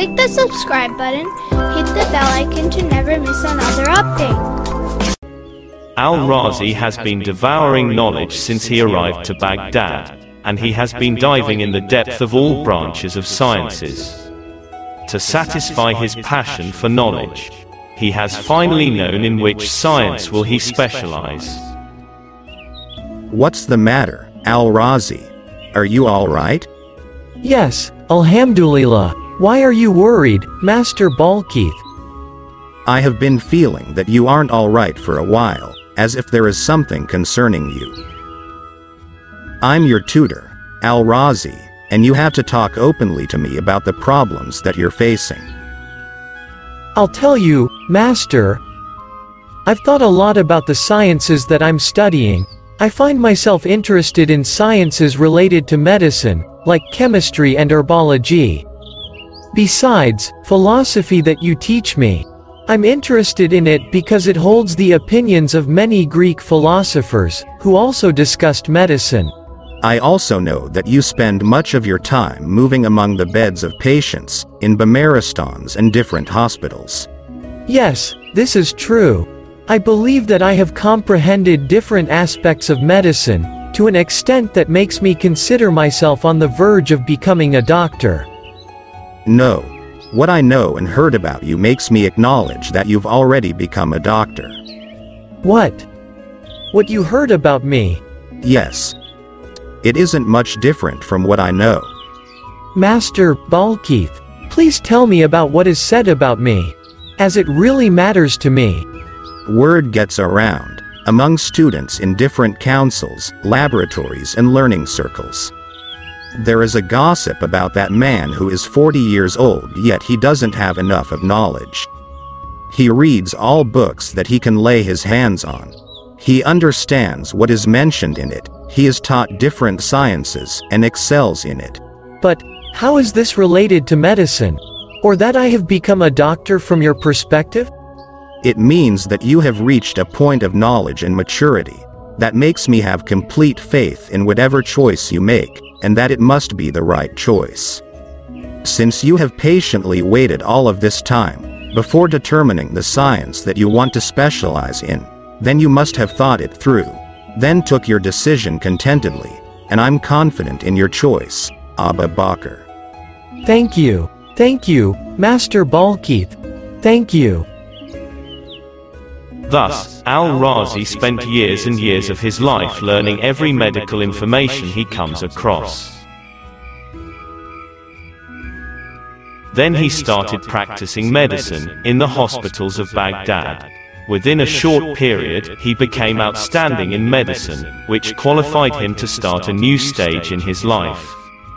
Click the subscribe button, hit the bell icon to never miss another update. Al-Razi has been devouring knowledge since he arrived to Baghdad, and he has been diving in the depth of all branches of sciences. To satisfy his passion for knowledge, he has finally known in which science will he specialize. What's the matter, Al-Razi? Are you all right? Yes, Alhamdulillah. Why are you worried, Master Balkeith? I have been feeling that you aren't all right for a while, as if there is something concerning you. I'm your tutor, Al-Razi, and you have to talk openly to me about the problems that you're facing. I'll tell you, Master. I've thought a lot about the sciences that I'm studying. I find myself interested in sciences related to medicine, like chemistry and herbology. Besides, philosophy that you teach me. I'm interested in it because it holds the opinions of many Greek philosophers, who also discussed medicine. I also know that you spend much of your time moving among the beds of patients, in Bamaristans and different hospitals. Yes, this is true. I believe that I have comprehended different aspects of medicine, to an extent that makes me consider myself on the verge of becoming a doctor. No. What I know and heard about you makes me acknowledge that you've already become a doctor. What? What you heard about me? Yes. It isn't much different from what I know. Master Balkeith, please tell me about what is said about me, as it really matters to me. Word gets around, among students in different councils, laboratories and learning circles. There is a gossip about that man who is 40 years old, yet he doesn't have enough of knowledge. He reads all books that he can lay his hands on. He understands what is mentioned in it, he is taught different sciences, and excels in it. But, how is this related to medicine? Or that I have become a doctor from your perspective? It means that you have reached a point of knowledge and maturity, that makes me have complete faith in whatever choice you make, and that it must be the right choice. Since you have patiently waited all of this time, before determining the science that you want to specialize in, then you must have thought it through, then took your decision contentedly, and I'm confident in your choice, Abu Bakr. Thank you, Master Balkeith. Thank you. Thus, Al-Razi spent years and years of his life learning every medical information he comes across. Then he started practicing medicine in the hospitals of Baghdad. Within a short period, he became outstanding in medicine, which qualified him to start a new stage in his life.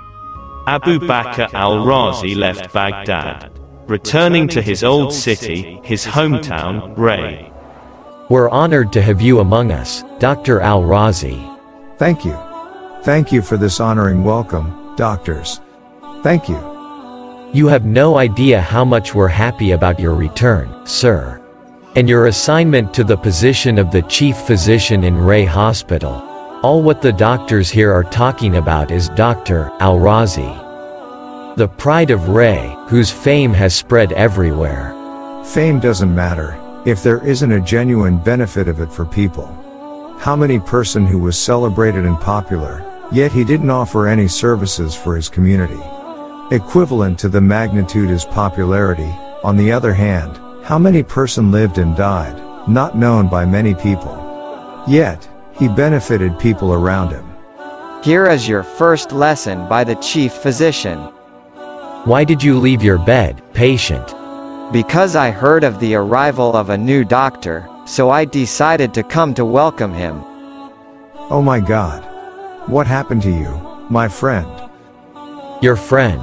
Abu Bakr al-Razi left Baghdad, returning to his old city, his hometown, Ray. We're honored to have you among us, Dr. Al-Razi. Thank you. Thank you for this honoring welcome, doctors. Thank you. You have no idea how much we're happy about your return, sir. And your assignment to the position of the chief physician in Ray Hospital. All what the doctors here are talking about is Dr. Al-Razi, the pride of Ray, whose fame has spread everywhere. Fame doesn't matter, if there isn't a genuine benefit of it for people. How many person who was celebrated and popular, yet he didn't offer any services for his community. Equivalent to the magnitude his popularity, on the other hand, how many person lived and died, not known by many people. Yet, he benefited people around him. Here is your first lesson by the chief physician. Why did you leave your bed, patient? Because I heard of the arrival of a new doctor, so I decided to come to welcome him. Oh my God. What happened to you, my friend? Your friend.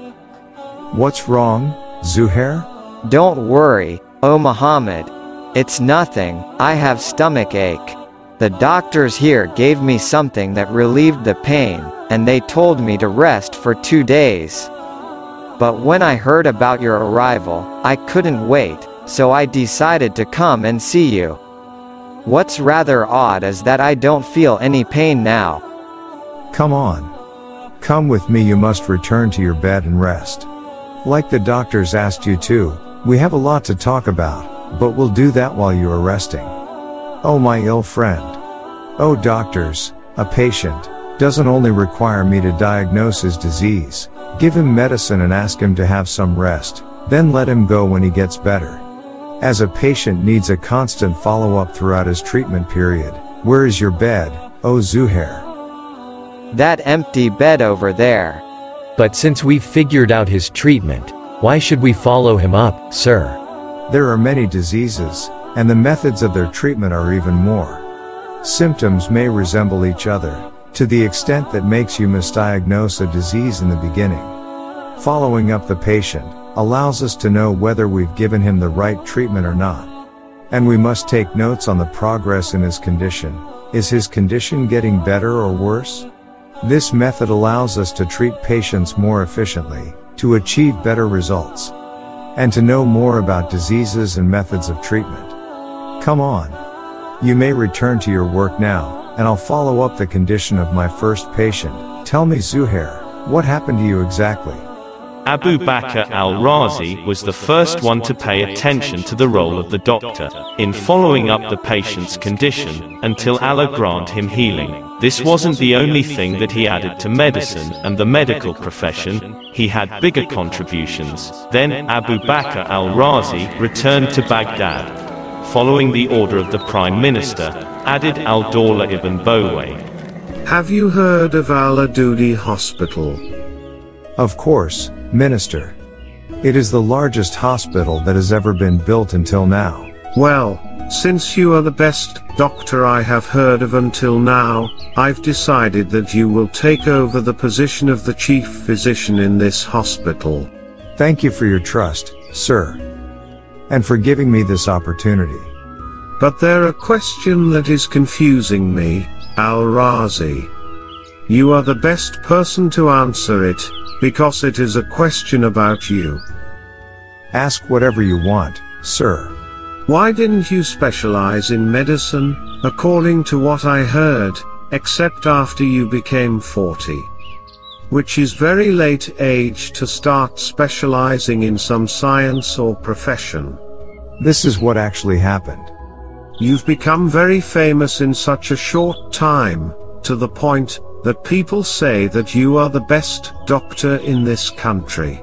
What's wrong, Zuhair? Don't worry, O Muhammad. It's nothing, I have stomach ache. The doctors here gave me something that relieved the pain, and they told me to rest for 2 days. But when I heard about your arrival, I couldn't wait, so I decided to come and see you. What's rather odd is that I don't feel any pain now. Come on. Come with me, you must return to your bed and rest. Like the doctors asked you to, we have a lot to talk about, but we'll do that while you are resting. Oh my ill friend. Oh doctors, a patient doesn't only require me to diagnose his disease, give him medicine and ask him to have some rest, then let him go when he gets better. As a patient needs a constant follow-up throughout his treatment period. Where is your bed, oh Zuhair? That empty bed over there. But since we've figured out his treatment, why should we follow him up, sir? There are many diseases, and the methods of their treatment are even more. Symptoms may resemble each other, to the extent that makes you misdiagnose a disease in the beginning. Following up the patient allows us to know whether we've given him the right treatment or not. And we must take notes on the progress in his condition. Is his condition getting better or worse? This method allows us to treat patients more efficiently, to achieve better results, and to know more about diseases and methods of treatment. Come on. You may return to your work now, and I'll follow up the condition of my first patient. Tell me Zuhair, what happened to you exactly? Abu Bakr al-Razi was the first one to pay attention to the role of the doctor in following up the patient's condition until Allah grant him healing. This wasn't the only thing that he added to medicine and the medical profession. He had bigger contributions. Then Abu Bakr al-Razi returned to Baghdad, following the order of the Prime Minister, Adid al-Dawla ibn Boway. Have you heard of Al-Adudi Hospital? Of course, Minister. It is the largest hospital that has ever been built until now. Well, since you are the best doctor I have heard of until now, I've decided that you will take over the position of the chief physician in this hospital. Thank you for your trust, sir. And for giving me this opportunity. But there is a question that is confusing me, Al-Razi. You are the best person to answer it, because it is a question about you. Ask whatever you want, sir. Why didn't you specialize in medicine, according to what I heard, except after you became 40? Which is very late age to start specializing in some science or profession. This is what actually happened. You've become very famous in such a short time, to the point that people say that you are the best doctor in this country.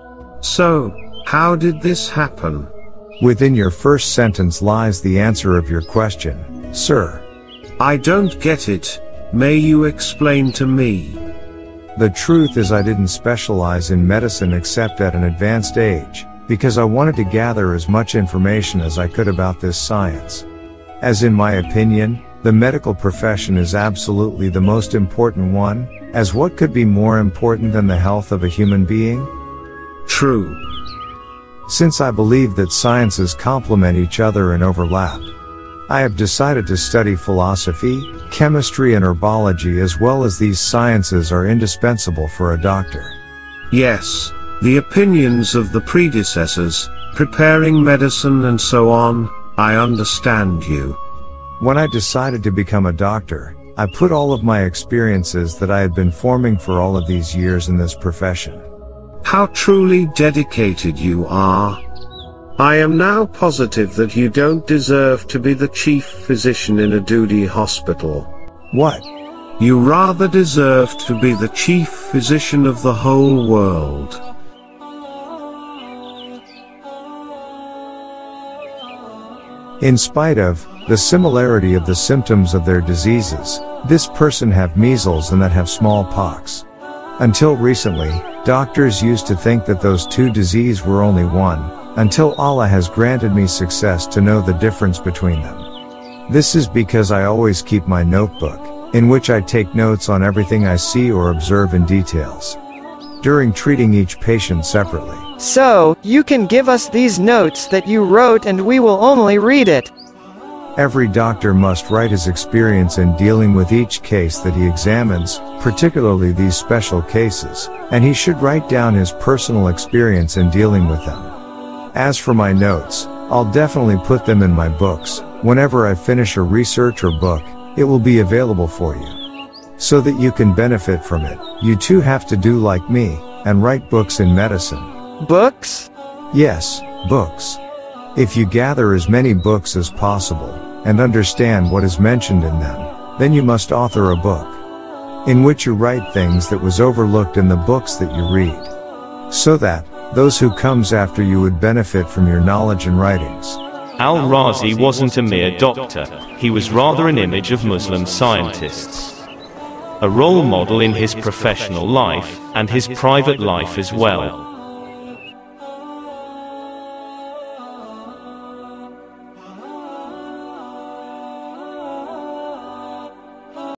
So, how did this happen? Within your first sentence lies the answer of your question, sir. I don't get it. May you explain to me? The truth is I didn't specialize in medicine except at an advanced age, because I wanted to gather as much information as I could about this science. As in my opinion, the medical profession is absolutely the most important one, as what could be more important than the health of a human being? True. Since I believe that sciences complement each other and overlap, I have decided to study philosophy, chemistry and herbology, as well as these sciences are indispensable for a doctor. Yes, the opinions of the predecessors, preparing medicine and so on, I understand you. When I decided to become a doctor, I put all of my experiences that I had been forming for all of these years in this profession. How truly dedicated you are. I am now positive that you don't deserve to be the chief physician in Adudi Hospital. What? You rather deserve to be the chief physician of the whole world. In spite of the similarity of the symptoms of their diseases, this person have measles and that have smallpox. Until recently, doctors used to think that those two diseases were only one, until Allah has granted me success to know the difference between them. This is because I always keep my notebook, in which I take notes on everything I see or observe in details, during treating each patient separately. So, you can give us these notes that you wrote and we will only read it. Every doctor must write his experience in dealing with each case that he examines, particularly these special cases, and he should write down his personal experience in dealing with them. As for my notes, I'll definitely put them in my books. Whenever I finish a research or book, it will be available for you. So that you can benefit from it, you too have to do like me, and write books in medicine. Books? Yes, books. If you gather as many books as possible, and understand what is mentioned in them, then you must author a book, in which you write things that was overlooked in the books that you read, so that those who comes after you would benefit from your knowledge and writings. Al-Razi wasn't a mere doctor, he was rather an image of Muslim scientists. A role model in his professional life, and his private life as well.